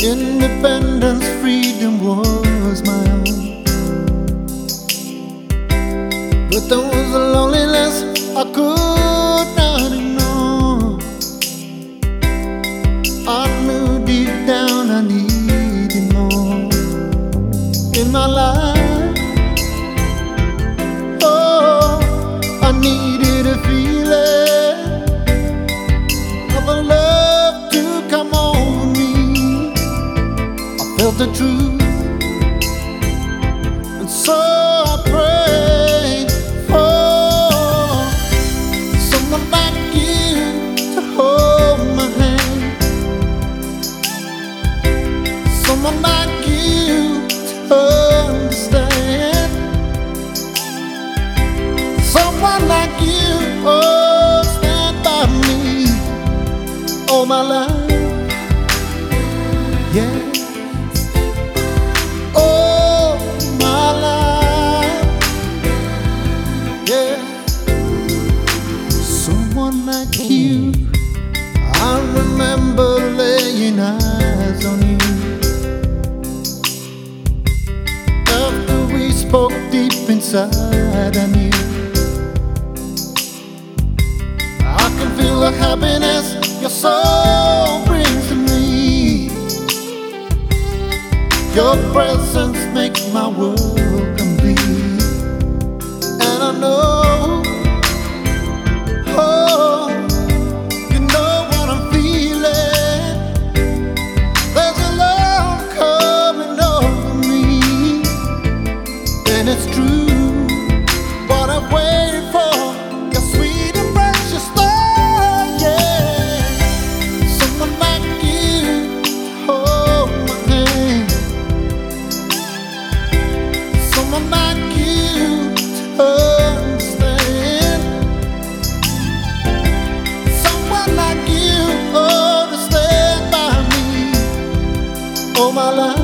Independence, freedom was my own. But there was a loneliness I could not ignore. I knew deep down I needed more in my life. Oh, I needed a feeling of a love to come over me. I felt the truth, and so I prayed for someone like you to hold my hand, someone like you to understand, someone like you, oh, stand by me all my life, yeah. Oh, my life, yeah. Someone like you, I remember laying eyes on you. After we spoke deep inside, I knew I can feel the happiness your soul brings to me. Your presence makes my world complete. And I know, oh, you know what I'm feeling. There's a love coming over me, and it's true. What I've waited for, your sweet and precious love, yeah. Someone like you, hold my hand, someone like you to understand, someone like you, oh, to stand by me all my life.